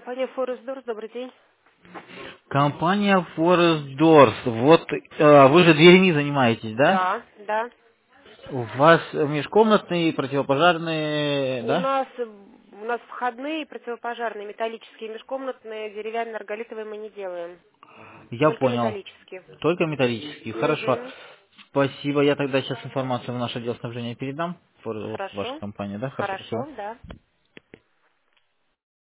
Компания Forest Doors, добрый день. Компания Forest Doors. Вот вы же дверями занимаетесь, да? Да, да. У вас межкомнатные, противопожарные, У да? нас, у нас входные, противопожарные, металлические, межкомнатные, деревянные, арголитовые мы не делаем. Я Только понял. металлические. Только металлические. Хорошо. Угу. Спасибо. Я тогда сейчас информацию в наш отдел снабжения передам. Вот ваша Хорошо. компания, да? Хорошо, спасибо. Хорошо, да.